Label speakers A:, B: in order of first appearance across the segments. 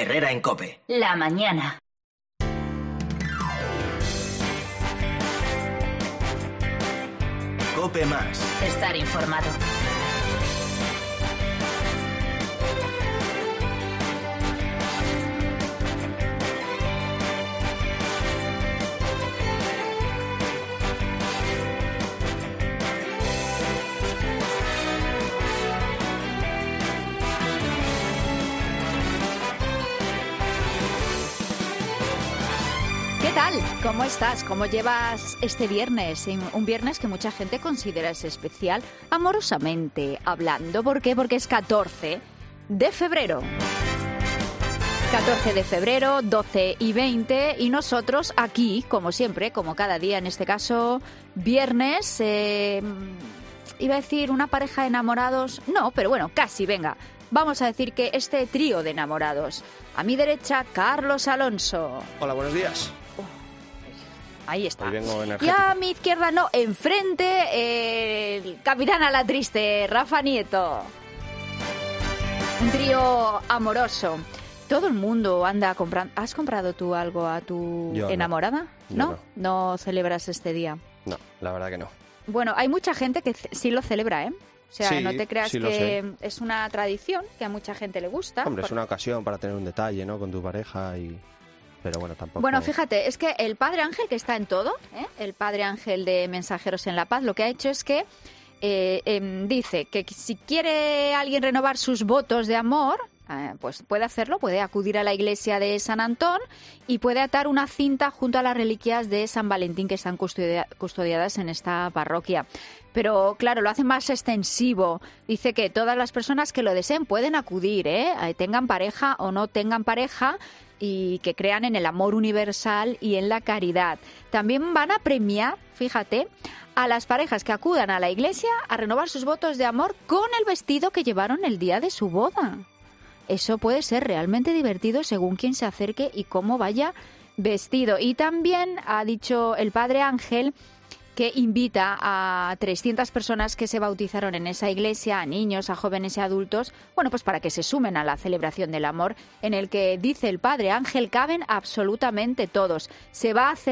A: Herrera en COPE.
B: La mañana.
A: COPE Más.
B: Estar informado.
C: ¿Qué tal? ¿Cómo estás? ¿Cómo llevas este viernes? Un viernes que mucha gente considera es especial, amorosamente hablando. ¿Por qué? Porque es 14 de febrero. 14 de febrero, 12 y 20, y nosotros aquí, como siempre, como cada día, en este caso, viernes, iba a decir una pareja de enamorados, no, pero bueno, casi, venga. Vamos a decir que este trío de enamorados. A mi derecha, Carlos Alonso.
D: Hola, buenos días.
C: Ahí está.
D: Hoy vengo
C: Y
D: energético.
C: a mi izquierda, no, enfrente, el capitán a la triste, Rafa Nieto. Un trío amoroso. Todo el mundo anda comprando. ¿Has comprado tú algo a tu
D: Yo no.
C: enamorada?
D: Yo
C: ¿No?
D: no.
C: ¿No celebras este día?
D: No, la verdad que no.
C: Bueno, hay mucha gente que sí lo celebra, ¿eh? O sea,
D: Sí,
C: no te creas
D: sí lo
C: que es una tradición que a mucha gente le gusta.
D: Hombre, es una ocasión para tener un detalle, ¿no? Con tu pareja y... Pero bueno, tampoco...
C: Bueno, fíjate, es que el Padre Ángel, que está en todo, el Padre Ángel de Mensajeros en la Paz, lo que ha hecho es que dice que si quiere alguien renovar sus votos de amor, pues puede hacerlo, puede acudir a la iglesia de San Antón y puede atar una cinta junto a las reliquias de San Valentín que están custodiadas en esta parroquia. Pero claro, lo hace más extensivo. Dice que todas las personas que lo deseen pueden acudir, tengan pareja o no tengan pareja, y que crean en el amor universal y en la caridad. También van a premiar, fíjate, a las parejas que acudan a la iglesia a renovar sus votos de amor con el vestido que llevaron el día de su boda. Eso puede ser realmente divertido según quien se acerque y cómo vaya vestido. Y también ha dicho el Padre Ángel que invita a 300 personas que se bautizaron en esa iglesia, a niños, a jóvenes y adultos, bueno, pues para que se sumen a la celebración del amor, en el que, dice el Padre Ángel, caben absolutamente todos. Se va a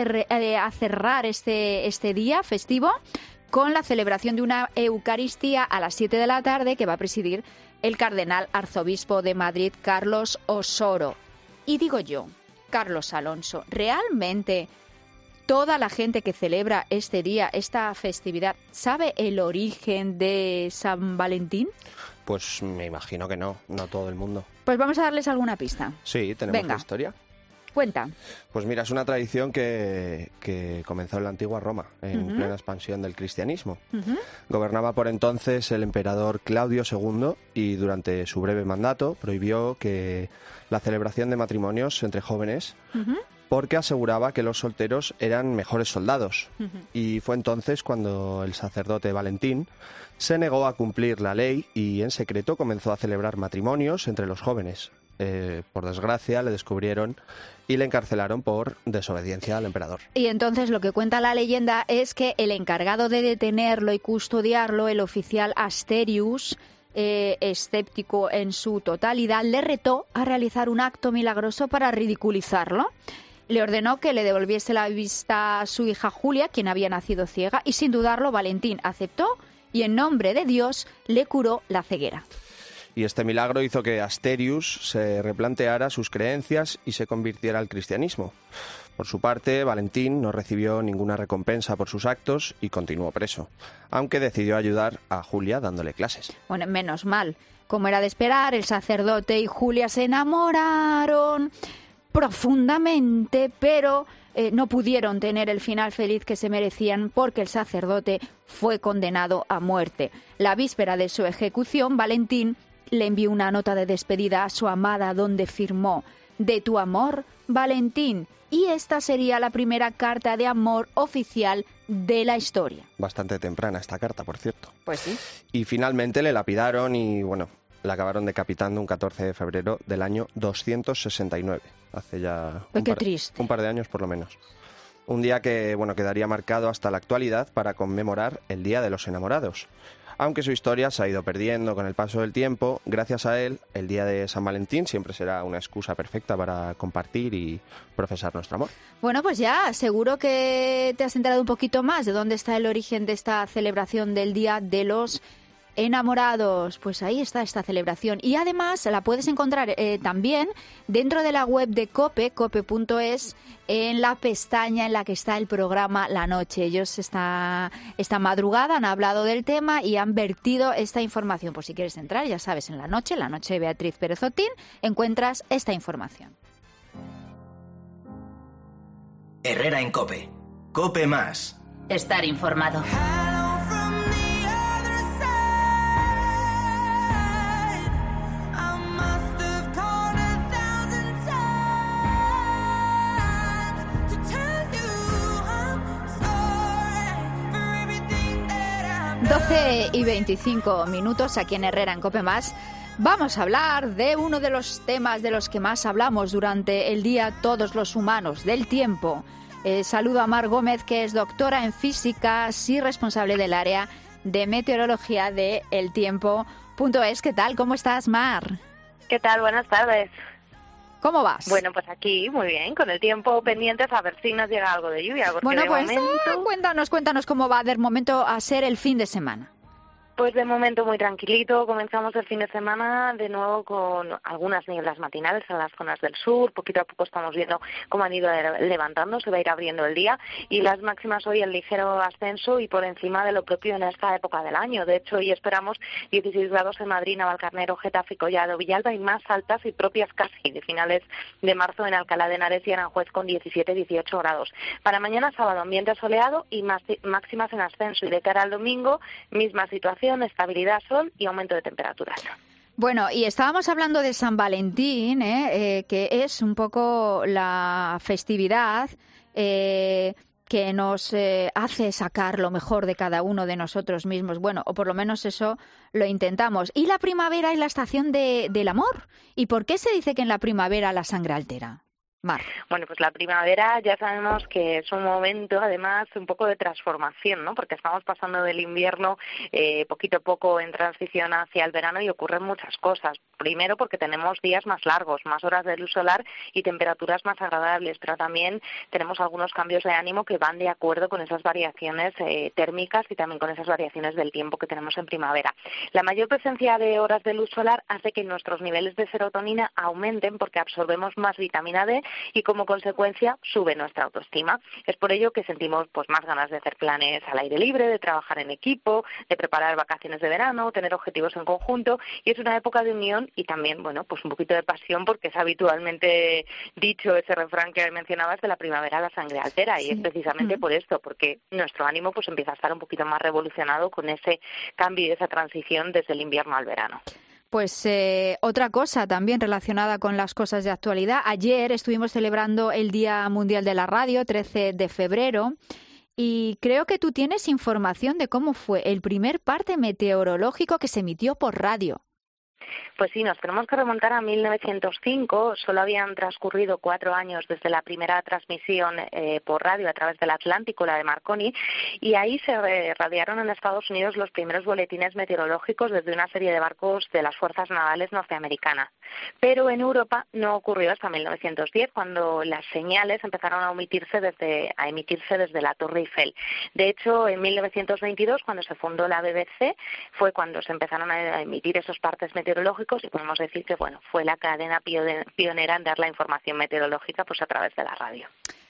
C: cerrar este día festivo con la celebración de una Eucaristía a las 7 de la tarde que va a presidir el cardenal arzobispo de Madrid, Carlos Osoro. Y digo yo, Carlos Alonso, ¿realmente toda la gente que celebra este día, esta festividad, sabe el origen de San Valentín?
D: Pues me imagino que no todo el mundo.
C: Pues vamos a darles alguna pista.
D: Sí, tenemos
C: Venga.
D: la historia.
C: Cuenta.
D: Pues mira, es una tradición que comenzó en la antigua Roma, en plena expansión del cristianismo. Gobernaba por entonces el emperador Claudio II y durante su breve mandato prohibió que la celebración de matrimonios entre jóvenes porque aseguraba que los solteros eran mejores soldados. Y fue entonces cuando el sacerdote Valentín se negó a cumplir la ley y en secreto comenzó a celebrar matrimonios entre los jóvenes. Por desgracia le descubrieron y le encarcelaron por desobediencia al emperador.
C: Y entonces lo que cuenta la leyenda es que el encargado de detenerlo y custodiarlo, el oficial Asterius, escéptico en su totalidad, le retó a realizar un acto milagroso para ridiculizarlo. Le ordenó que le devolviese la vista a su hija Julia, quien había nacido ciega, y sin dudarlo Valentín aceptó y en nombre de Dios le curó la ceguera.
D: Y este milagro hizo que Asterius se replanteara sus creencias y se convirtiera al cristianismo. Por su parte, Valentín no recibió ninguna recompensa por sus actos y continuó preso, aunque decidió ayudar a Julia dándole clases.
C: Bueno, menos mal. Como era de esperar, el sacerdote y Julia se enamoraron profundamente, pero no pudieron tener el final feliz que se merecían porque el sacerdote fue condenado a muerte. La víspera de su ejecución, Valentín le envió una nota de despedida a su amada donde firmó: «De tu amor, Valentín». Y esta sería la primera carta de amor oficial de la historia.
D: Bastante temprana esta carta, por cierto.
C: Pues sí.
D: Y finalmente le lapidaron y, bueno, la acabaron decapitando un 14 de febrero del año 269. Hace ya
C: Qué triste.
D: un par de años, por lo menos. Un día que, bueno, quedaría marcado hasta la actualidad para conmemorar el Día de los Enamorados. Aunque su historia se ha ido perdiendo con el paso del tiempo, gracias a él, el día de San Valentín siempre será una excusa perfecta para compartir y profesar nuestro amor.
C: Bueno, pues ya, seguro que te has enterado un poquito más de dónde está el origen de esta celebración del Día de los Enamorados. Pues ahí está esta celebración. Y además la puedes encontrar también dentro de la web de COPE, cope.es, en la pestaña en la que está el programa La Noche. Ellos esta madrugada han hablado del tema y han vertido esta información. Por si quieres entrar, ya sabes, en La Noche de Beatriz Pérez Otín, encuentras esta información.
A: Herrera en COPE. COPE más.
B: Estar informado.
C: 12:25 aquí en Herrera en COPE más. Vamos a hablar de uno de los temas de los que más hablamos durante el día todos los humanos, del tiempo. Saludo a Mar Gómez, que es doctora en física y responsable del área de meteorología de eltiempo.es. ¿Qué tal? ¿Cómo estás, Mar?
E: ¿Qué tal? Buenas tardes.
C: ¿Cómo vas?
E: Bueno, pues aquí muy bien, con el tiempo pendientes a ver si nos llega algo de lluvia. Porque
C: bueno,
E: de
C: pues
E: momento...
C: cuéntanos cómo va de momento a ser el fin de semana.
E: Pues de momento muy tranquilito, comenzamos el fin de semana de nuevo con algunas nieblas matinales en las zonas del sur, poquito a poco estamos viendo cómo han ido levantando, se va a ir abriendo el día y las máximas hoy en ligero ascenso y por encima de lo propio en esta época del año. De hecho, hoy esperamos 16 grados en Madrid, Navalcarnero, Getafe, Collado, Villalba y más altas y propias casi de finales de marzo en Alcalá de Henares y Aranjuez con 17-18 grados. Para mañana sábado ambiente soleado y máximas en ascenso y de cara al domingo misma situación, estabilidad, sol y aumento de temperaturas.
C: Bueno, y estábamos hablando de San Valentín, que es un poco la festividad que nos hace sacar lo mejor de cada uno de nosotros mismos. Bueno, o por lo menos eso lo intentamos. Y la primavera es la estación del amor. ¿Y por qué se dice que en la primavera la sangre altera? Mar.
E: Bueno, pues la primavera ya sabemos que es un momento, además, un poco de transformación, ¿no? Porque estamos pasando del invierno poquito a poco en transición hacia el verano y ocurren muchas cosas. Primero porque tenemos días más largos, más horas de luz solar y temperaturas más agradables, pero también tenemos algunos cambios de ánimo que van de acuerdo con esas variaciones térmicas y también con esas variaciones del tiempo que tenemos en primavera. La mayor presencia de horas de luz solar hace que nuestros niveles de serotonina aumenten porque absorbemos más vitamina D y como consecuencia sube nuestra autoestima. Es por ello que sentimos pues más ganas de hacer planes al aire libre, de trabajar en equipo, de preparar vacaciones de verano, tener objetivos en conjunto y es una época de unión y también, bueno, pues un poquito de pasión porque es habitualmente dicho ese refrán que mencionabas de la primavera la sangre altera y es precisamente por esto, porque nuestro ánimo pues empieza a estar un poquito más revolucionado con ese cambio y esa transición desde el invierno al verano.
C: Pues otra cosa también relacionada con las cosas de actualidad. Ayer estuvimos celebrando el Día Mundial de la Radio, 13 de febrero, y creo que tú tienes información de cómo fue el primer parte meteorológico que se emitió por radio.
E: Pues sí, nos tenemos que remontar a 1905. Solo habían transcurrido 4 años desde la primera transmisión por radio a través del Atlántico, la de Marconi, y ahí se radiaron en Estados Unidos los primeros boletines meteorológicos desde una serie de barcos de las fuerzas navales norteamericanas. Pero en Europa no ocurrió hasta 1910, cuando las señales empezaron a emitirse desde la Torre Eiffel. De hecho, en 1922, cuando se fundó la BBC, fue cuando se empezaron a emitir esos partes meteorológicos y podemos decir que bueno, fue la cadena pionera en dar la información meteorológica pues a través de la radio.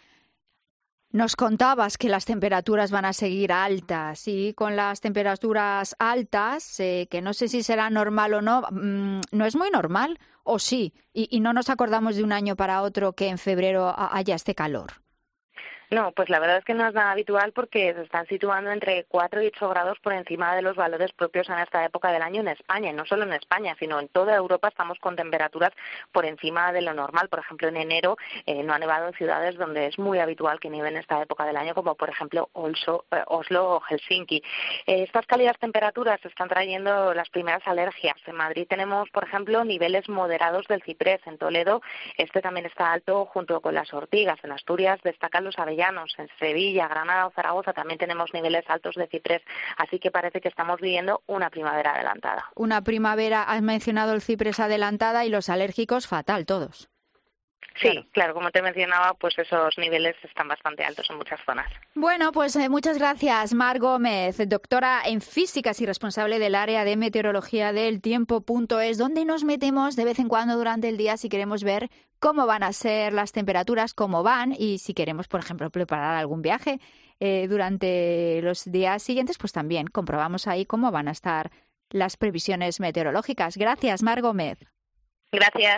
C: Nos contabas que las temperaturas van a seguir altas y con las temperaturas altas, que no sé si será normal o no, no es muy normal o sí, y no nos acordamos de un año para otro que en febrero haya este calor.
E: No, pues la verdad es que no es nada habitual porque se están situando entre 4 y 8 grados por encima de los valores propios en esta época del año en España. Y no solo en España, sino en toda Europa estamos con temperaturas por encima de lo normal. Por ejemplo, en enero no ha nevado en ciudades donde es muy habitual que nieve en esta época del año, como por ejemplo Oslo o Helsinki. Estas cálidas temperaturas están trayendo las primeras alergias. En Madrid tenemos, por ejemplo, niveles moderados del ciprés. En Toledo este también está alto junto con las ortigas. En Asturias destacan los avellanos llanos, en Sevilla, Granada o Zaragoza también tenemos niveles altos de ciprés, así que parece que estamos viviendo una primavera adelantada.
C: Una primavera, has mencionado el ciprés adelantada y los alérgicos fatal todos.
E: Sí, claro, como te mencionaba, pues esos niveles están bastante altos en muchas zonas.
C: Bueno, pues muchas gracias, Mar Gómez, doctora en físicas y responsable del área de meteorología del tiempo.es, donde nos metemos de vez en cuando durante el día si queremos ver cómo van a ser las temperaturas, cómo van, y si queremos, por ejemplo, preparar algún viaje durante los días siguientes, pues también comprobamos ahí cómo van a estar las previsiones meteorológicas. Gracias, Mar Gómez.
E: Gracias.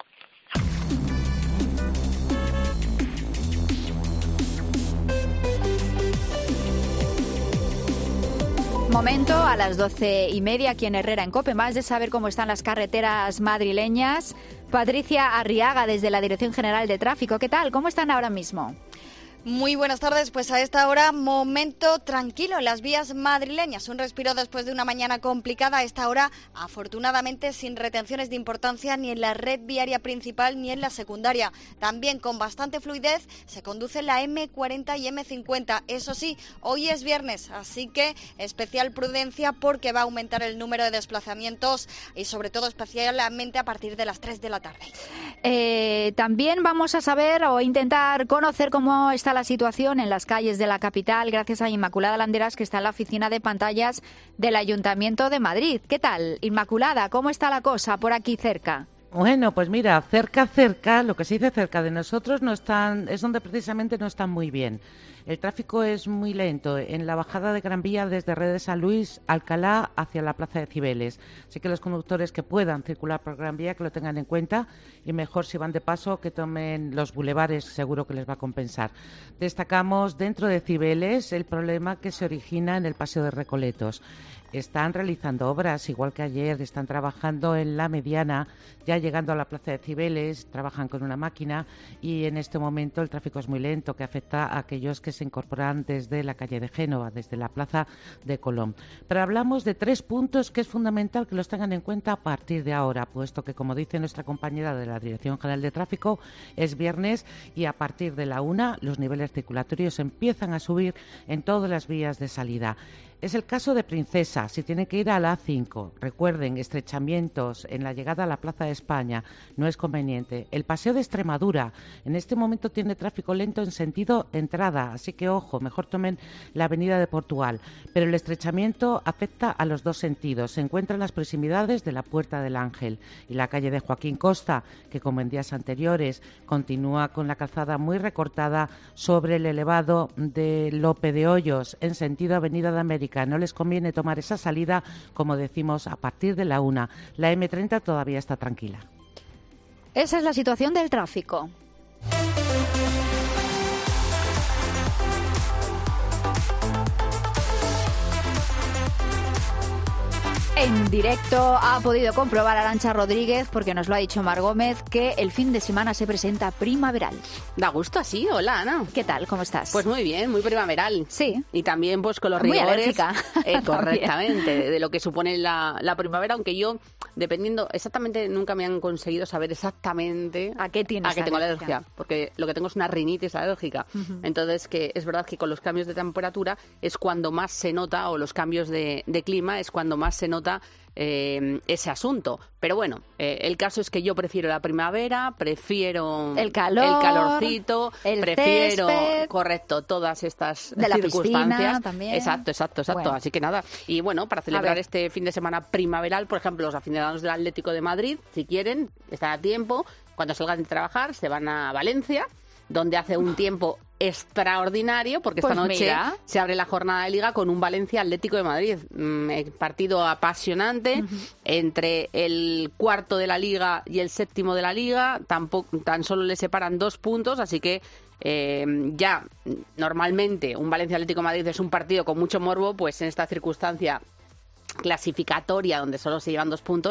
C: Momento a las 12:30 aquí en Herrera en COPE, más de saber cómo están las carreteras madrileñas. Patricia Arriaga desde la Dirección General de Tráfico. ¿Qué tal? ¿Cómo están ahora mismo?
F: Muy buenas tardes, pues a esta hora momento tranquilo en las vías madrileñas, un respiro después de una mañana complicada. A esta hora afortunadamente sin retenciones de importancia ni en la red viaria principal ni en la secundaria. También con bastante fluidez se conduce la M40 y M50. Eso sí, hoy es viernes, así que especial prudencia porque va a aumentar el número de desplazamientos y sobre todo especialmente a partir de las 3 de la tarde.
C: También vamos a saber o intentar conocer cómo está la situación en las calles de la capital gracias a Inmaculada Landeras, que está en la oficina de pantallas del Ayuntamiento de Madrid. ¿Qué tal, Inmaculada? ¿Cómo está la cosa por aquí cerca?
G: Bueno, pues mira, cerca, lo que se dice cerca de nosotros no están, es donde precisamente no están muy bien. El tráfico es muy lento en la bajada de Gran Vía desde Red de San Luis, Alcalá, hacia la Plaza de Cibeles. Así que los conductores que puedan circular por Gran Vía que lo tengan en cuenta y mejor si van de paso que tomen los bulevares, seguro que les va a compensar. Destacamos dentro de Cibeles el problema que se origina en el Paseo de Recoletos. Están realizando obras, igual que ayer, están trabajando en la mediana, ya llegando a la Plaza de Cibeles, trabajan con una máquina y en este momento el tráfico es muy lento, que afecta a aquellos que se incorporan desde la calle de Génova, desde la Plaza de Colón. Pero hablamos de 3 puntos que es fundamental que los tengan en cuenta a partir de ahora, puesto que, como dice nuestra compañera de la Dirección General de Tráfico, es viernes y a partir de la 1 los niveles circulatorios empiezan a subir en todas las vías de salida. Es el caso de Princesa, si tiene que ir a la A5. Recuerden, estrechamientos en la llegada a la Plaza de España, no es conveniente. El Paseo de Extremadura, en este momento tiene tráfico lento en sentido entrada, así que ojo, mejor tomen la avenida de Portugal. Pero el estrechamiento afecta a los dos sentidos. Se encuentra en las proximidades de la Puerta del Ángel y la calle de Joaquín Costa, que como en días anteriores continúa con la calzada muy recortada sobre el elevado de Lope de Hoyos, en sentido Avenida de América. No les conviene tomar esa salida, como decimos, a partir de la 1. La M30 todavía está tranquila.
C: Esa es la situación del tráfico. En directo ha podido comprobar Arantxa Rodríguez, porque nos lo ha dicho Mar Gómez, que el fin de semana se presenta primaveral.
H: Da gusto así. Hola, Ana.
C: ¿Qué tal? ¿Cómo estás?
H: Pues muy bien, muy primaveral.
C: Sí.
H: Y también pues con los
C: muy
H: rigores
C: correctamente
H: de lo que supone la primavera, aunque yo, dependiendo exactamente, nunca me han conseguido saber exactamente
C: a qué tienes
H: tengo alergia, porque lo que tengo es una rinitis alérgica. Entonces, que es verdad que con los cambios de temperatura es cuando más se nota, o los cambios de clima es cuando más se nota ese asunto. Pero bueno, el caso es que yo prefiero la primavera, prefiero
C: el calor,
H: el calorcito, prefiero
C: césped,
H: correcto, todas estas
C: de la
H: circunstancias.
C: Piscina también.
H: Exacto.
C: Bueno.
H: Así que nada. Y bueno, para celebrar este fin de semana primaveral, por ejemplo, los aficionados del Atlético de Madrid, si quieren, están a tiempo. Cuando salgan de trabajar, se van a Valencia, donde hace un tiempo extraordinario, porque esta noche se abre la jornada de Liga con un Valencia Atlético de Madrid. Partido apasionante entre el cuarto de la Liga y el séptimo de la Liga. Tan solo le separan 2 puntos, así que ya normalmente un Valencia Atlético de Madrid es un partido con mucho morbo, pues en esta circunstancia clasificatoria donde solo se llevan 2 puntos,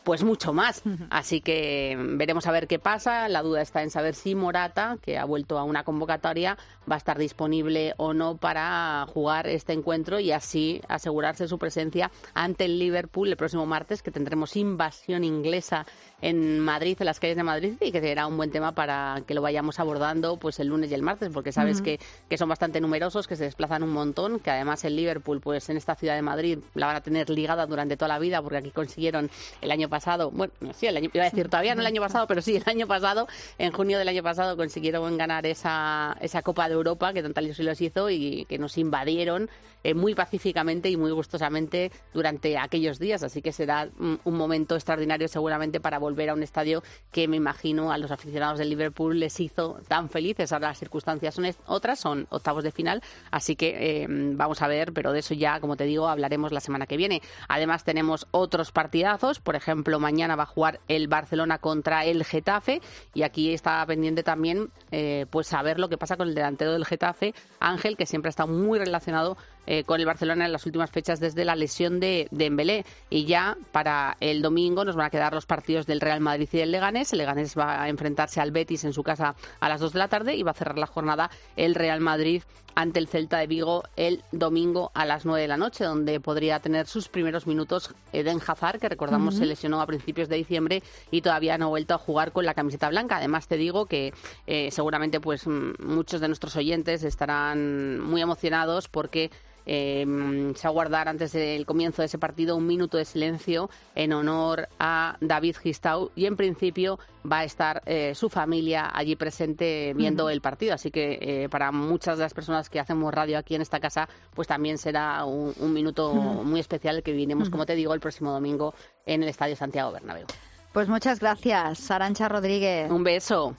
H: pues mucho más. Así que veremos a ver qué pasa. La duda está en saber si Morata, que ha vuelto a una convocatoria, va a estar disponible o no para jugar este encuentro y así asegurarse su presencia ante el Liverpool el próximo martes, que tendremos invasión inglesa en Madrid, en las calles de Madrid, y que será un buen tema para que lo vayamos abordando pues el lunes y el martes, porque sabes que son bastante numerosos, que se desplazan un montón, que además el Liverpool, pues en esta ciudad de Madrid, la van a tener ligada durante toda la vida, porque aquí consiguieron el año pasado, bueno, sí, iba a decir todavía no el año pasado, pero sí el año pasado, en junio del año pasado consiguieron ganar esa Copa de Europa que tanta ilusión les hizo y que nos invadieron muy pacíficamente y muy gustosamente durante aquellos días, así que será un momento extraordinario seguramente para volver a un estadio que me imagino a los aficionados del Liverpool les hizo tan felices. Ahora las circunstancias son otras, son octavos de final, así que vamos a ver, pero de eso ya, como te digo, hablaremos la semana que viene. Además tenemos otros partidazos, por ejemplo, mañana va a jugar el Barcelona contra el Getafe y aquí está pendiente también pues saber lo que pasa con el delantero del Getafe, Ángel, que siempre ha estado muy relacionado con el Barcelona en las últimas fechas desde la lesión de Dembélé, y ya para el domingo nos van a quedar los partidos del Real Madrid y del Leganés. El Leganés va a enfrentarse al Betis en su casa a las 2 de la tarde y va a cerrar la jornada el Real Madrid ante el Celta de Vigo el domingo a las 9 de la noche, donde podría tener sus primeros minutos Eden Hazard, que recordamos se lesionó a principios de diciembre y todavía no ha vuelto a jugar con la camiseta blanca. Además te digo que seguramente pues muchos de nuestros oyentes estarán muy emocionados porque se va a guardar antes del comienzo de ese partido un minuto de silencio en honor a David Gistau y en principio va a estar su familia allí presente viendo el partido, así que para muchas de las personas que hacemos radio aquí en esta casa pues también será un minuto muy especial que viviremos, como te digo, el próximo domingo en el Estadio Santiago Bernabéu.
C: Pues muchas gracias, Arantxa Rodríguez.
H: Un beso.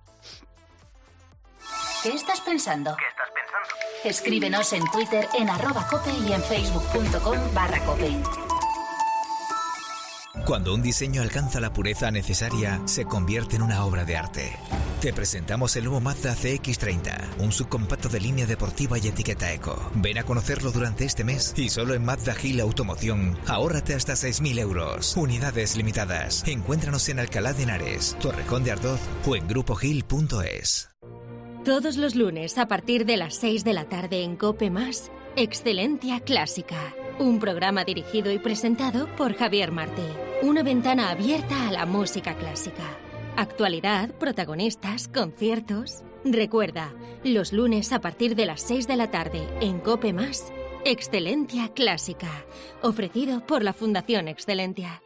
B: ¿Qué estás pensando? Escríbenos en Twitter en @cope y en facebook.com/cope.
I: Cuando un diseño alcanza la pureza necesaria, se convierte en una obra de arte. Te presentamos el nuevo Mazda CX-30, un subcompacto de línea deportiva y etiqueta eco. Ven a conocerlo durante este mes y solo en Mazda Gil Automoción. Ahórrate hasta 6.000 euros. Unidades limitadas. Encuéntranos en Alcalá de Henares, Torrejón de Ardoz o en grupogil.es.
J: Todos los lunes a partir de las 6 de la tarde en COPE+, Excelencia Clásica. Un programa dirigido y presentado por Javier Martí. Una ventana abierta a la música clásica. Actualidad, protagonistas, conciertos. Recuerda, los lunes a partir de las 6 de la tarde en COPE+, Excelencia Clásica. Ofrecido por la Fundación Excelentia.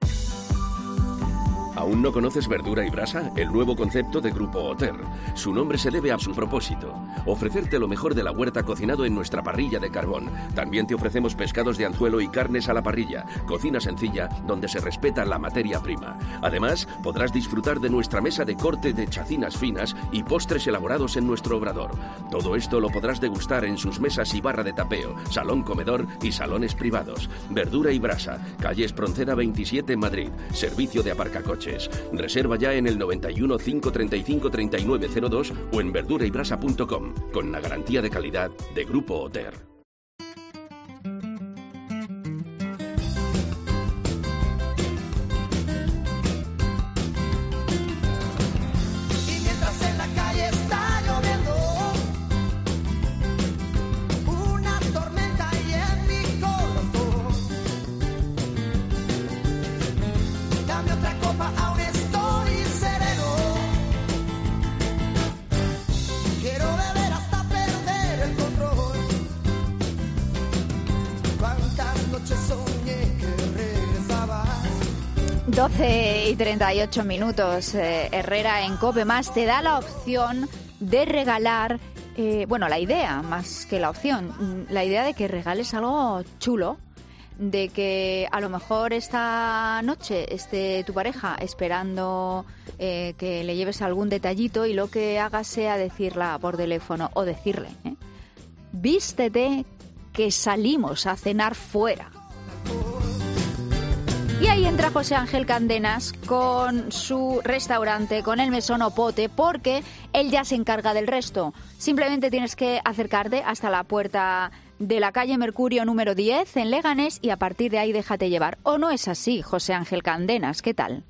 K: ¿Aún no conoces Verdura y Brasa? El nuevo concepto de Grupo Oter. Su nombre se debe a su propósito: ofrecerte lo mejor de la huerta cocinado en nuestra parrilla de carbón. También te ofrecemos pescados de anzuelo y carnes a la parrilla. Cocina sencilla, donde se respeta la materia prima. Además, podrás disfrutar de nuestra mesa de corte de chacinas finas y postres elaborados en nuestro obrador. Todo esto lo podrás degustar en sus mesas y barra de tapeo, salón comedor y salones privados. Verdura y Brasa, calle Espronceda 27, Madrid. Servicio de aparcacoches. Reserva ya en el 91 535 3902 o en verduraybrasa.com, con la garantía de calidad de Grupo Oter.
L: Quiero beber hasta perder el control.
C: 12 y 38 minutos. Herrera en COPE+ te da la opción de regalar, la idea, más que la opción, la idea de que regales algo chulo, de que a lo mejor esta noche esté tu pareja esperando que le lleves algún detallito y lo que hagas sea decirla por teléfono o decirle, vístete que salimos a cenar fuera. Y ahí entra José Ángel Candenas con su restaurante, con el Mesón Opote, porque él ya se encarga del resto. Simplemente tienes que acercarte hasta la puerta de la calle Mercurio número 10 en Leganés y a partir de ahí déjate llevar. ¿O no es así, José Ángel Candenas? ¿Qué tal?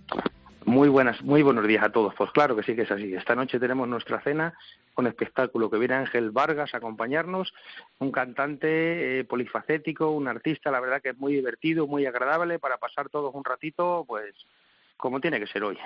M: Muy buenos días a todos. Pues claro que sí que es así. Esta noche tenemos nuestra cena con espectáculo, que viene Ángel Vargas a acompañarnos, un cantante polifacético, un artista, la verdad que es muy divertido, muy agradable para pasar todos un ratito, pues como tiene que ser hoy.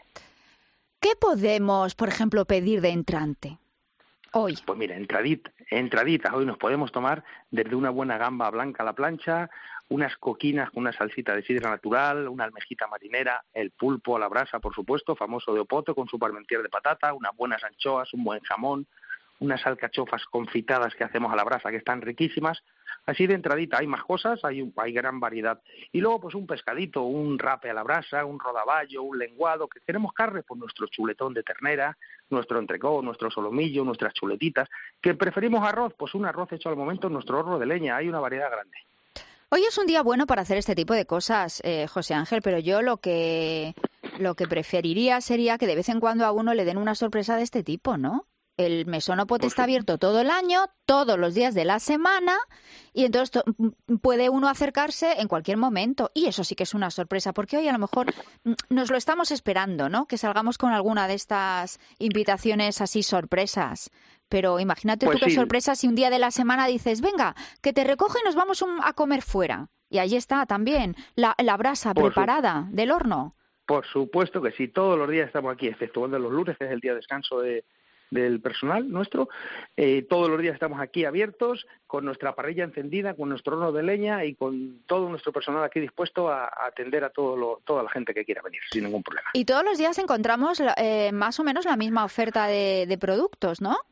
C: ¿Qué podemos, por ejemplo, pedir de entrante hoy?
M: Pues mira, entraditas. Hoy nos podemos tomar desde una buena gamba blanca a la plancha, unas coquinas con una salsita de sidra natural, una almejita marinera, el pulpo a la brasa, por supuesto, famoso de Opote, con su parmentier de patata, unas buenas anchoas, un buen jamón, unas alcachofas confitadas que hacemos a la brasa, que están riquísimas. Así de entradita hay más cosas, hay gran variedad. Y luego pues un pescadito, un rape a la brasa, un rodaballo, un lenguado. Que queremos carne, pues nuestro chuletón de ternera, nuestro entrecó, nuestro solomillo, nuestras chuletitas. Que preferimos arroz, pues un arroz hecho al momento en nuestro horno de leña. Hay una variedad grande.
C: Hoy es un día bueno para hacer este tipo de cosas, José Ángel, pero yo lo que preferiría sería que de vez en cuando a uno le den una sorpresa de este tipo, ¿no? El Mesón Opote está abierto todo el año, todos los días de la semana, y entonces puede uno acercarse en cualquier momento. Y eso sí que es una sorpresa, porque hoy a lo mejor nos lo estamos esperando, ¿no? Que salgamos con alguna de estas invitaciones así sorpresas. Pero imagínate
M: pues
C: tú qué
M: sí.
C: sorpresa si un día de la semana dices, venga, que te recoge y nos vamos a comer fuera. Y ahí está también la brasa preparada del horno.
M: Por supuesto que sí, todos los días estamos aquí, exceptuando los lunes, que es el día de descanso del personal nuestro. Todos los días estamos aquí abiertos, con nuestra parrilla encendida, con nuestro horno de leña y con todo nuestro personal aquí dispuesto a atender a toda la gente que quiera venir, sin ningún problema.
C: Y todos los días encontramos más o menos la misma oferta de productos, ¿no?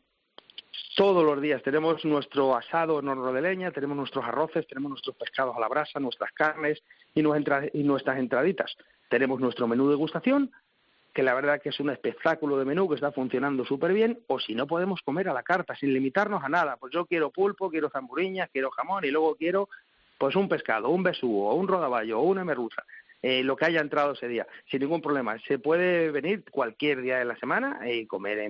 M: Todos los días tenemos nuestro asado en horno de leña, tenemos nuestros arroces, tenemos nuestros pescados a la brasa, nuestras carnes y nuestras entraditas. Tenemos nuestro menú de degustación, que la verdad que es un espectáculo de menú que está funcionando súper bien, o si no podemos comer a la carta, sin limitarnos a nada. Pues yo quiero pulpo, quiero zamburiñas, quiero jamón y luego quiero pues un pescado, un besugo, o un rodaballo, o una merluza. Lo que haya entrado ese día, sin ningún problema. Se puede venir cualquier día de la semana y comer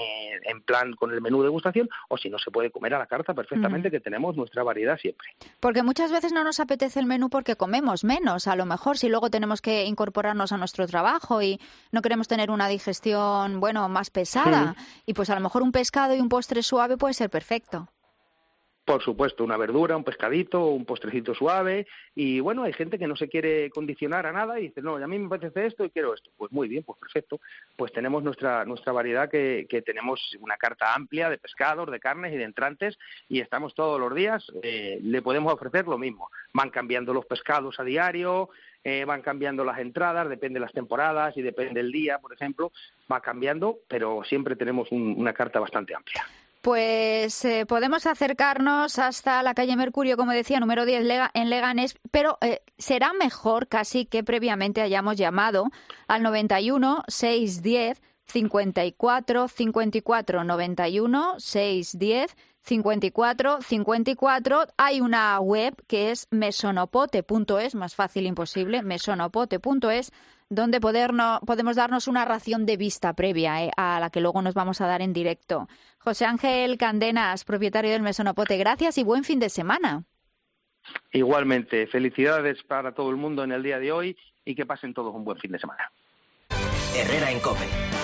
M: en plan con el menú de degustación, o si no, se puede comer a la carta perfectamente, que tenemos nuestra variedad siempre. Porque
C: muchas veces no nos apetece el menú porque comemos menos, a lo mejor, si luego tenemos que incorporarnos a nuestro trabajo y no queremos tener una digestión, más pesada, y pues a lo mejor un pescado y un postre suave puede ser perfecto.
M: Por supuesto, una verdura, un pescadito, un postrecito suave. Y bueno, hay gente que no se quiere condicionar a nada y dice, no, a mí me apetece esto y quiero esto. Pues muy bien, pues perfecto. Pues tenemos nuestra variedad, que tenemos una carta amplia de pescados, de carnes y de entrantes, y estamos todos los días, le podemos ofrecer lo mismo. Van cambiando los pescados a diario, van cambiando las entradas, depende de las temporadas y depende del día, por ejemplo, va cambiando, pero siempre tenemos una carta bastante amplia.
C: Pues podemos acercarnos hasta la calle Mercurio, como decía, número 10 en Leganés, pero será mejor casi que previamente hayamos llamado al 91 610 54 54 91 610 54 54. Hay una web que es mesonopote.es, más fácil imposible, mesonopote.es, donde podemos darnos una ración de vista previa a la que luego nos vamos a dar en directo. José Ángel Candenas, propietario del Mesón Opote, gracias y buen fin de semana.
M: Igualmente, felicidades para todo el mundo en el día de hoy y que pasen todos un buen fin de semana.
A: Herrera en COPE.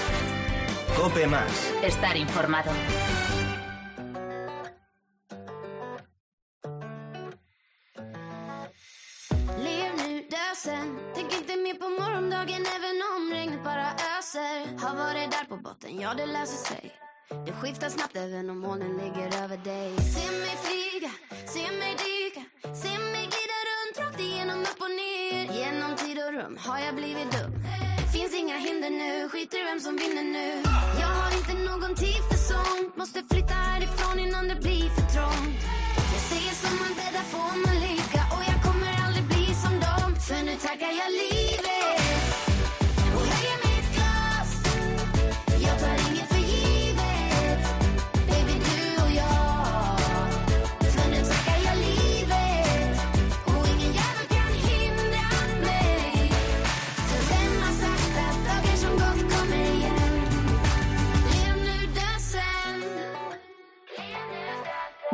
A: COPE más.
B: Estar informado.
N: Tänk inte mer på morgondagen även om regnet bara öser. Har varit där på botten, ja det löser sig. Det skiftar snabbt även om molnen ligger över dig. Se mig flyga, se mig dyka, se mig glida runt rakt igenom upp och ner. Genom tid och rum har jag blivit dum. Finns inga hinder nu, skiter vem som vinner nu. Jag har inte någon tid för sånt. Måste flytta härifrån innan det blir för trångt. Jag säger som man bäddar får man lycka. Och jag kommer aldrig bli som dem. För nu tackar jag livet och höjer mitt glas. Jag tar inget för givet, baby du och jag. För nu tackar jag livet och ingen jävel kan hindra mig.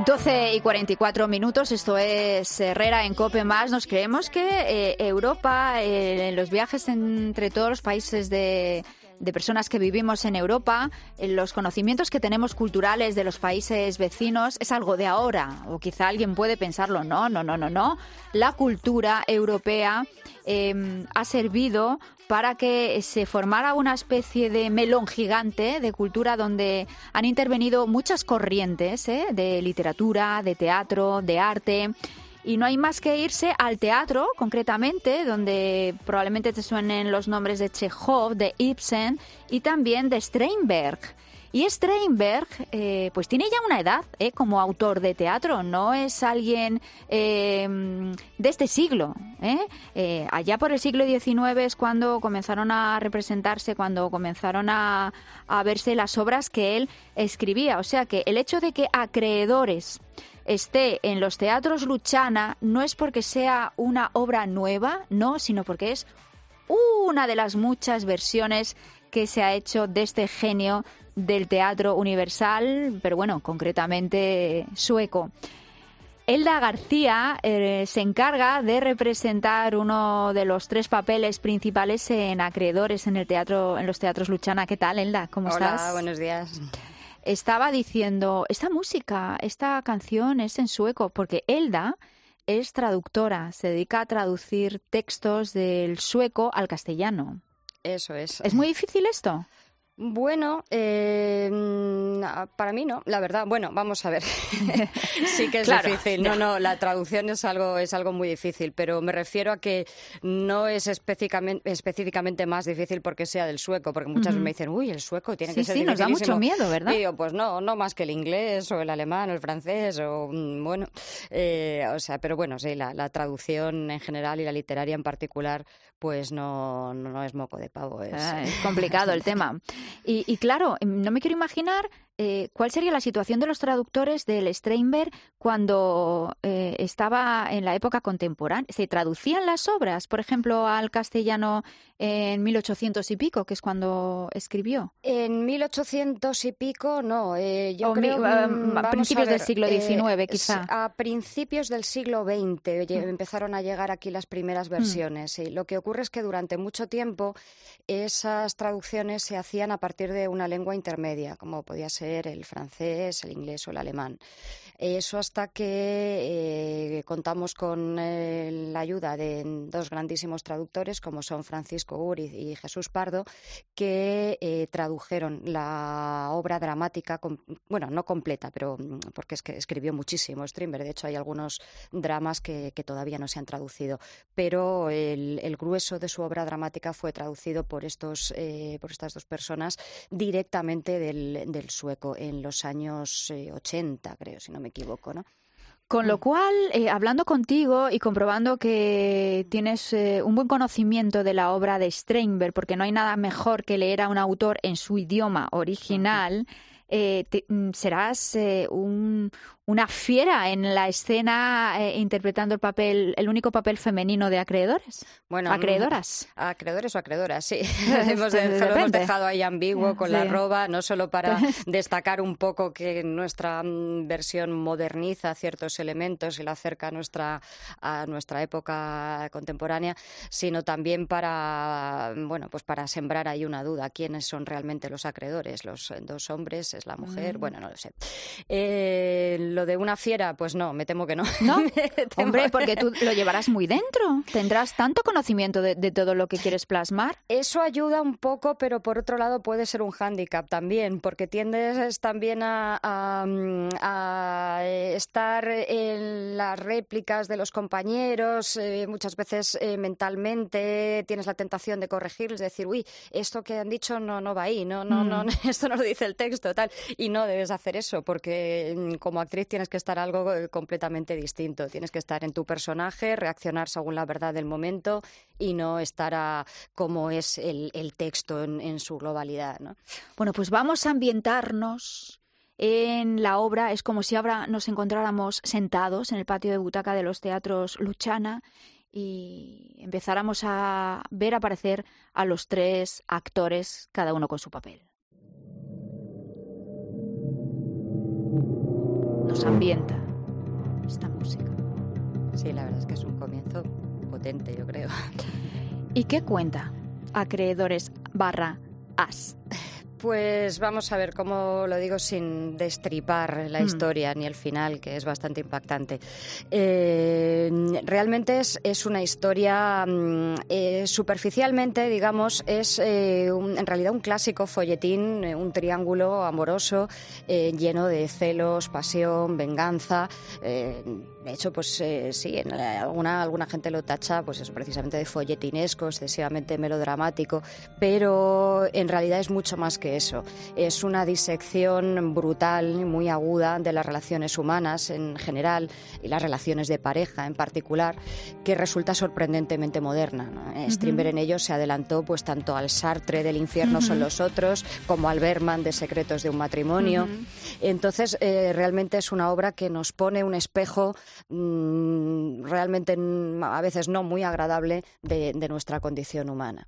C: 12:44, esto es Herrera en COPE+. Nos creemos que Europa, en los viajes entre todos los países de personas que vivimos en Europa, los conocimientos que tenemos culturales de los países vecinos es algo de ahora, o quizá alguien puede pensarlo, no. La cultura europea ha servido para que se formara una especie de melón gigante de cultura donde han intervenido muchas corrientes de literatura, de teatro, de arte. Y no hay más que irse al teatro, concretamente, donde probablemente te suenen los nombres de Chekhov, de Ibsen y también de Strindberg. Y Strindberg, pues tiene ya una edad como autor de teatro, no es alguien de este siglo. Allá por el siglo XIX es cuando comenzaron a representarse, cuando comenzaron a verse las obras que él escribía. O sea que el hecho de que Acreedores esté en los teatros Luchana no es porque sea una obra nueva, no, sino porque es una de las muchas versiones que se ha hecho de este genio del teatro universal, pero bueno, concretamente sueco. Elda García se encarga de representar uno de los 3 papeles principales en Acreedores en los teatros Luchana. ¿Qué tal, Elda? ¿Cómo estás?
O: Hola, buenos días.
C: Estaba diciendo, esta canción es en sueco, porque Elda es traductora, se dedica a traducir textos del sueco al castellano.
O: Eso es.
C: ¿Es muy difícil esto?
O: Bueno, para mí no, la verdad. Bueno, vamos a ver. Sí que es difícil. No, la traducción es algo muy difícil, pero me refiero a que no es específicamente más difícil porque sea del sueco, porque muchas veces me dicen, uy, el sueco tiene que ser dificilísimo.
C: Sí, nos da mucho miedo, ¿verdad?
O: Y digo, pues no más que el inglés o el alemán o el francés o bueno, pero bueno, sí, la traducción en general y la literaria en particular, pues no es moco de pavo. Es
C: complicado el tema. Y claro, no me quiero imaginar cuál sería la situación de los traductores del Strindberg cuando estaba en la época contemporánea. ¿Se traducían las obras, por ejemplo, al castellano en 1800 y pico, que es cuando escribió?
O: En 1800 y pico, no. Yo creo
C: a principios del siglo XIX, quizá.
O: A principios del siglo XX empezaron a llegar aquí las primeras versiones. Sí. Lo que ocurre es que durante mucho tiempo esas traducciones se hacían a partir de una lengua intermedia, como podía ser el francés, el inglés o el alemán. Eso hasta que contamos con la ayuda de 2 grandísimos traductores, como son Francisco Uri y Jesús Pardo, que tradujeron la obra dramática, bueno, no completa, pero porque es que escribió muchísimo Strindberg. De hecho, hay algunos dramas que todavía no se han traducido, pero el grueso de su obra dramática fue traducido por estas 2 personas directamente del sueco en los años 80, creo, si no me equivoco, ¿no?
C: Con lo cual, hablando contigo y comprobando que tienes un buen conocimiento de la obra de Strindberg, porque no hay nada mejor que leer a un autor en su idioma original, serás una fiera en la escena interpretando el único papel femenino de Acreedores.
O: Bueno,
C: ¿Acreedoras?
O: Acreedores o acreedoras, sí. Lo hemos dejado ahí ambiguo con la arroba, no solo para destacar un poco que nuestra versión moderniza ciertos elementos y la acerca a nuestra época contemporánea, sino también para sembrar ahí una duda. ¿Quiénes son realmente los acreedores? ¿Los 2 hombres? ¿Es la mujer? Bueno, no lo sé. Lo de una fiera, pues no, me temo que no.
C: ¿No? Hombre, porque tú lo llevarás muy dentro. Tendrás tanto conocimiento de todo lo que quieres plasmar.
O: Eso ayuda un poco, pero por otro lado puede ser un hándicap también, porque tiendes también a estar en las réplicas de los compañeros, muchas veces mentalmente tienes la tentación de corregirles, de decir, uy, esto que han dicho no va ahí, no, esto no lo dice el texto, tal, y no debes hacer eso, porque como actriz tienes que estar algo completamente distinto. Tienes que estar en tu personaje, reaccionar según la verdad del momento y no estar como es el texto en su globalidad, ¿no?
C: Bueno, pues vamos a ambientarnos en la obra. Es como si ahora nos encontráramos sentados en el patio de butaca de los teatros Luchana y empezáramos a ver aparecer a los 3 actores, cada uno con su papel. nos ambienta esta música.
O: Sí, la verdad es que es un comienzo potente, yo creo.
C: ¿Y qué cuenta Acreedores/As?
O: Pues vamos a ver cómo lo digo sin destripar la historia ni el final, que es bastante impactante. Realmente es una historia, superficialmente, digamos, es en realidad un clásico folletín, un triángulo amoroso lleno de celos, pasión, venganza. De hecho, pues sí, alguna gente lo tacha, pues eso, precisamente de folletinesco, excesivamente melodramático, pero en realidad es mucho más que eso. Es una disección brutal, muy aguda de las relaciones humanas en general y las relaciones de pareja en particular, que resulta sorprendentemente moderna, ¿no? Strindberg en ello se adelantó pues tanto al Sartre del infierno son los otros, como al Bergman de Secretos de un matrimonio. Entonces, realmente es una obra que nos pone un espejo realmente a veces no muy agradable de nuestra condición humana.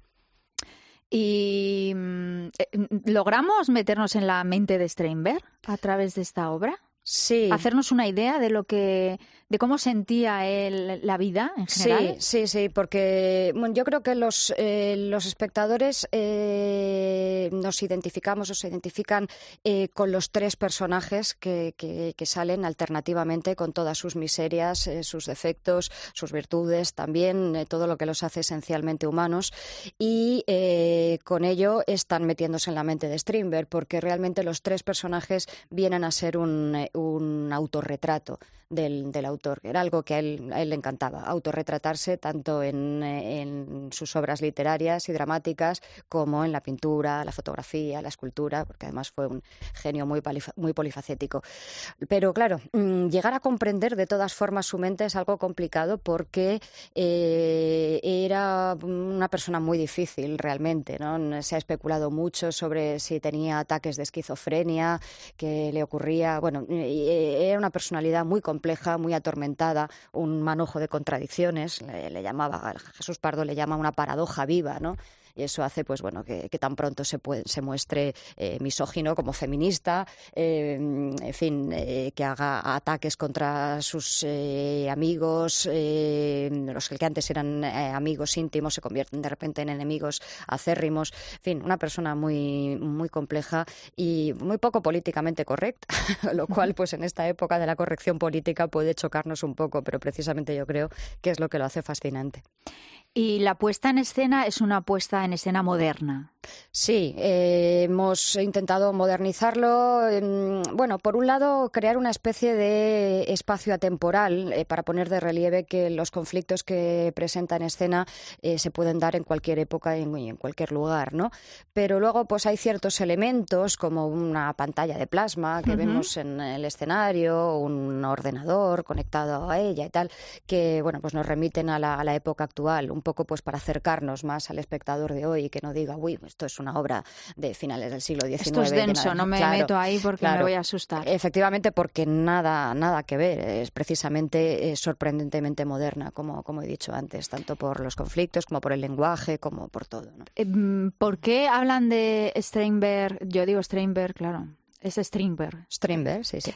C: ¿Y logramos meternos en la mente de Strindberg a través de esta obra?
O: Sí.
C: Hacernos una idea de cómo sentía él la vida en general.
O: Sí, porque bueno, yo creo que los espectadores nos identificamos o se identifican con los tres personajes que salen alternativamente con todas sus miserias, sus defectos, sus virtudes, también todo lo que los hace esencialmente humanos, y con ello están metiéndose en la mente de Strindberg, porque realmente los tres personajes vienen a ser un autorretrato del autor. Era algo que a él le encantaba, autorretratarse tanto en sus obras literarias y dramáticas como en la pintura, la fotografía, la escultura, porque además fue un genio muy polifacético. Pero claro, llegar a comprender de todas formas su mente es algo complicado porque era una persona muy difícil realmente, ¿no? Se ha especulado mucho sobre si tenía ataques de esquizofrenia, que le ocurría. Bueno, era una personalidad muy compleja, muy atormentada, un manojo de contradicciones, le llamaba, Jesús Pardo le llama una paradoja viva, ¿no? Y eso hace pues bueno que tan pronto se muestre misógino como feminista, en fin, que haga ataques contra sus amigos, los que antes eran amigos íntimos se convierten de repente en enemigos acérrimos, en fin, una persona muy, muy compleja y muy poco políticamente correcta, lo cual pues en esta época de la corrección política puede chocarnos un poco, pero precisamente yo creo que es lo que lo hace fascinante.
C: Y la puesta en escena es una puesta en escena moderna.
O: Sí, hemos intentado modernizarlo. Bueno, por un lado, crear una especie de espacio atemporal para poner de relieve que los conflictos que presenta en escena se pueden dar en cualquier época y en cualquier lugar, ¿no? Pero luego, pues hay ciertos elementos como una pantalla de plasma que vemos en el escenario, un ordenador conectado a ella y tal, que bueno, pues nos remiten a la época actual, un poco pues para acercarnos más al espectador de hoy y que no diga, uy, esto es una obra de finales del siglo XIX.
C: Esto es denso, no me meto ahí porque me voy a asustar.
O: Efectivamente, porque nada que ver, es precisamente sorprendentemente moderna, como he dicho antes, tanto por los conflictos como por el lenguaje, como por todo, ¿no?
C: ¿Por qué hablan de Strindberg? Yo digo Strindberg, claro. Es Strindberg.
O: Strindberg, sí.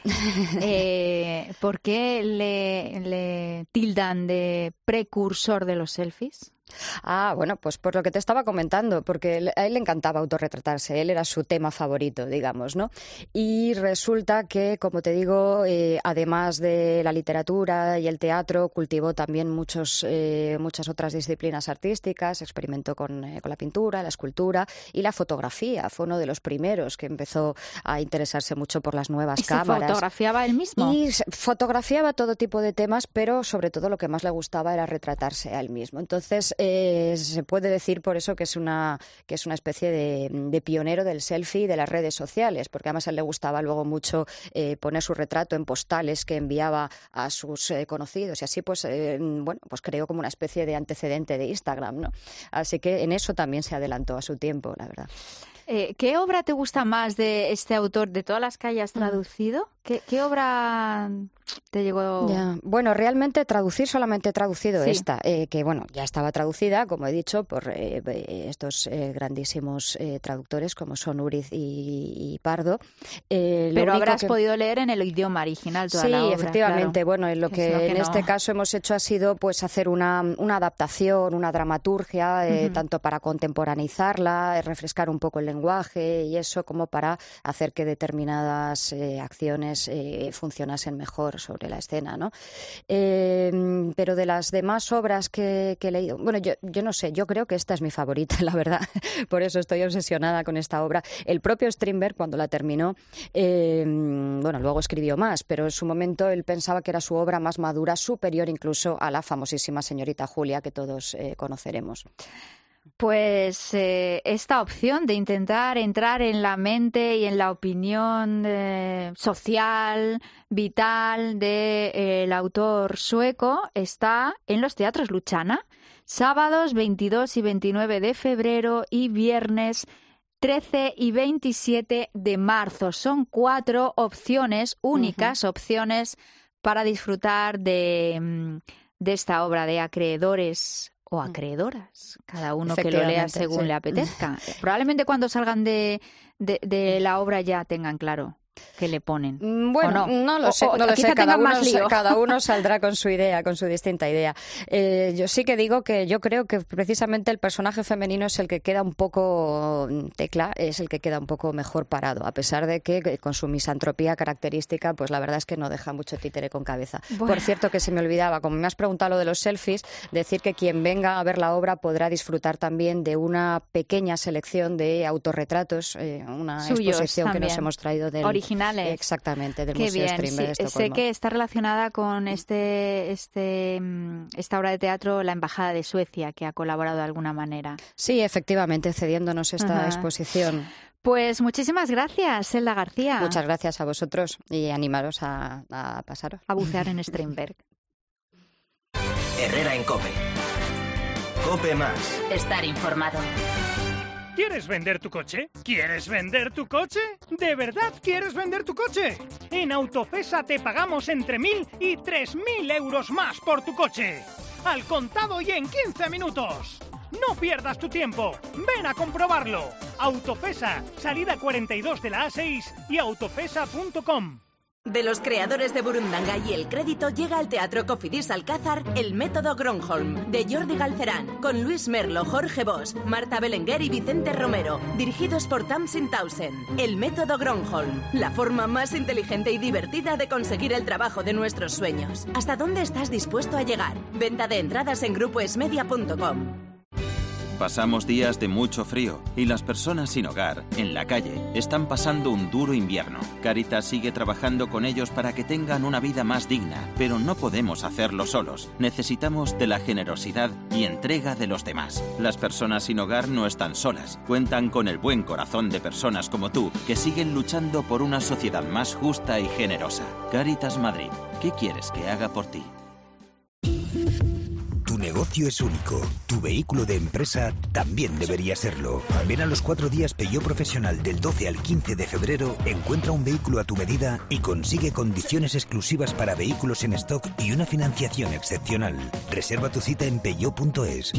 C: ¿Por qué le tildan de precursor de los selfies?
O: Ah, bueno, pues por lo que te estaba comentando, porque a él le encantaba autorretratarse, él era su tema favorito, digamos, ¿no? Y resulta que, como te digo, además de la literatura y el teatro, cultivó también muchas otras disciplinas artísticas, experimentó con la pintura, la escultura y la fotografía. Fue uno de los primeros que empezó a interesarse mucho por las nuevas cámaras.
C: ¿Se fotografiaba él mismo?
O: Y fotografiaba todo tipo de temas, pero sobre todo lo que más le gustaba era retratarse a él mismo. Entonces, se puede decir por eso que es una especie de pionero del selfie y de las redes sociales, porque además a él le gustaba luego mucho poner su retrato en postales que enviaba a sus conocidos y así pues creó como una especie de antecedente de Instagram, ¿no? Así que en eso también se adelantó a su tiempo, la verdad.
C: ¿Qué obra te gusta más de este autor, de todas las que hayas traducido? ¿Qué obra te llegó?
O: Ya. Bueno, realmente solamente he traducido
C: Sí.
O: esta, que bueno, ya estaba traducida, como he dicho, por estos grandísimos traductores como son Uriz y Pardo.
C: Pero habrás podido leer en el idioma original toda la obra.
O: Sí, efectivamente.
C: Claro.
O: Bueno, lo que en este caso hemos hecho ha sido pues hacer una adaptación, una dramaturgia, tanto para contemporaneizarla, refrescar un poco el lenguaje y eso, como para hacer que determinadas acciones funcionasen mejor sobre la escena, ¿no? Pero de las demás obras que he leído, bueno, yo no sé, yo creo que esta es mi favorita, la verdad, por eso estoy obsesionada con esta obra. El propio Strindberg, cuando la terminó, bueno, luego escribió más, pero en su momento él pensaba que era su obra más madura, superior incluso a la famosísima Señorita Julia, que todos conoceremos.
C: Pues esta opción de intentar entrar en la mente y en la opinión social, vital del autor sueco está en los teatros Luchana, sábados 22 y 29 de febrero y viernes 13 y 27 de marzo. Son 4 opciones, únicas opciones para disfrutar de esta obra de acreedores o acreedoras, cada uno que lo lea según le apetezca. Probablemente cuando salgan de la obra ya tengan claro qué le ponen.
O: Bueno, no lo sé, cada uno saldrá con su idea, con su distinta idea. Yo sí que digo que yo creo que precisamente el personaje femenino es el que queda un poco, Tecla, es el que queda un poco mejor parado, a pesar de que con su misantropía característica, pues la verdad es que no deja mucho títere con cabeza. Bueno. Por cierto, que se me olvidaba, como me has preguntado lo de los selfies, decir que quien venga a ver la obra podrá disfrutar también de una pequeña selección de autorretratos, una exposición también que nos hemos traído del
C: originales.
O: Exactamente, del Museo Strindberg de Estocolmo.
C: Sé que está relacionada con esta obra de teatro la Embajada de Suecia, que ha colaborado de alguna manera.
O: Sí, efectivamente, cediéndonos esta exposición.
C: Pues muchísimas gracias, Elda García.
O: Muchas gracias a vosotros y animaros a pasaros.
C: A bucear en Strindberg.
A: Herrera en COPE. COPE más.
B: Estar informado.
P: ¿Quieres vender tu coche? ¿Quieres vender tu coche? ¿De verdad quieres vender tu coche? En Autofesa te pagamos entre 1.000 y 3.000 euros más por tu coche. Al contado y en 15 minutos. No pierdas tu tiempo. Ven a comprobarlo. Autofesa, salida 42 de la A6 y autofesa.com.
Q: De los creadores de Burundanga y El Crédito llega al Teatro Cofidis Alcázar El Método Gronholm, de Jordi Galcerán, con Luis Merlo, Jorge Bosch, Marta Belenguer y Vicente Romero, dirigidos por Tamsin Townsend. El Método Gronholm, la forma más inteligente y divertida de conseguir el trabajo de nuestros sueños. ¿Hasta dónde estás dispuesto a llegar? Venta de entradas en grupoesmedia.com.
R: Pasamos días de mucho frío y las personas sin hogar, en la calle, están pasando un duro invierno. Cáritas sigue trabajando con ellos para que tengan una vida más digna, pero no podemos hacerlo solos. Necesitamos de la generosidad y entrega de los demás. Las personas sin hogar no están solas, cuentan con el buen corazón de personas como tú que siguen luchando por una sociedad más justa y generosa. Cáritas Madrid, ¿qué quieres que haga por ti?
S: Tu negocio es único. Tu vehículo de empresa también debería serlo. Ven a los 4 días Peugeot Profesional del 12 al 15 de febrero, encuentra un vehículo a tu medida y consigue condiciones exclusivas para vehículos en stock y una financiación excepcional. Reserva tu cita en peugeot.es.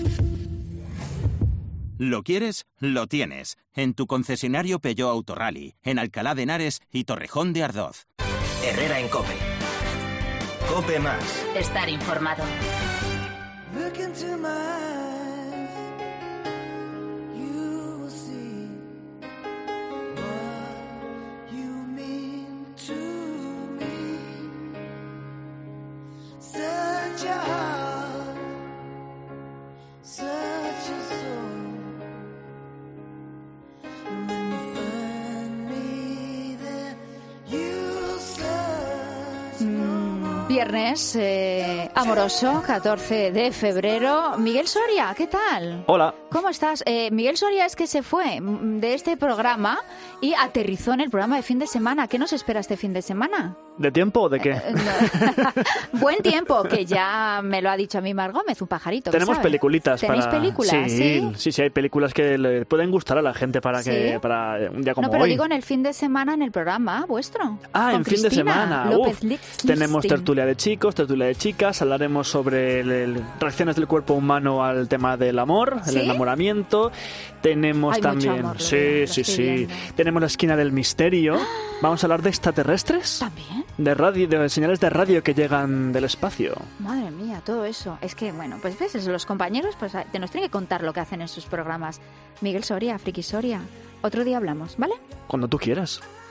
R: ¿Lo quieres? Lo tienes. En tu concesionario Peugeot Autorally, en Alcalá de Henares y Torrejón de Ardoz.
A: Herrera en COPE. COPE más.
B: Estar informado.
L: Look into my eyes, you will see what you mean to me. Such a heart, such a soul. When you find me there, you'll search no more.
C: Viernes amoroso, 14 de febrero. Miguel Soria, ¿qué tal?
T: Hola.
C: ¿cómo estás? Miguel Soria es que se fue de este programa y aterrizó en el programa de fin de semana. ¿Qué nos espera este fin de semana?
T: ¿De tiempo o de qué?
C: Buen tiempo, que ya me lo ha dicho a mí Mar Gómez, un pajarito.
T: Tenemos peliculitas.
C: ¿Tenéis películas?
T: Sí, hay películas que le pueden gustar a la gente para un día como hoy.
C: No, pero digo en el fin de semana en el programa vuestro.
T: En fin de semana.
C: López
T: tenemos tertulia de chicos, tertulia de chicas, hablaremos sobre reacciones del cuerpo humano al tema del amor, el enamoramiento. Tenemos también...
C: Mucho amor,
T: sí. Tenemos la esquina del misterio. Vamos a hablar de extraterrestres.
C: ¿También?
T: De radio, de señales de radio que llegan del espacio.
C: Madre mía, todo eso. Es que, bueno, pues ves, los compañeros pues te nos tienen que contar lo que hacen en sus programas. Miguel Soria, Friki Soria. Otro día hablamos, ¿vale?
T: Cuando tú quieras.